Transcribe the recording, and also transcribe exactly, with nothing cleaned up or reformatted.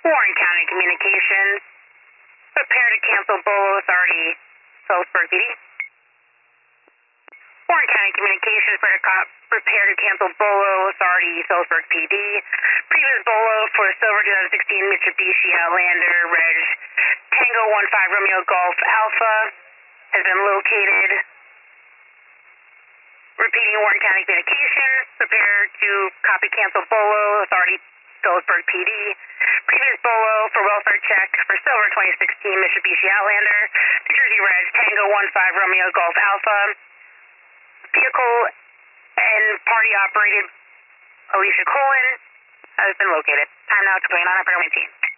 Warren County Communications. Prepare to cancel Bolo Authority, Phillipsburg P D. Warren County Communications, prepare to, co- prepare to cancel Bolo Authority, Phillipsburg P D. Previous Bolo for Silver twenty sixteen Mitsubishi Outlander, Reg Tango one five Romeo Golf Alpha has been located. Repeating Warren County Communications, prepare to copy cancel Bolo Authority, Phillipsburg P D. Previous Bolo for welfare check for Silver twenty sixteen Mitsubishi Outlander, New Jersey Reg Tango one five Romeo Golf Alpha. Vehicle and party operated Alicia Colon has been located. Time now to twenty-nine, nineteen.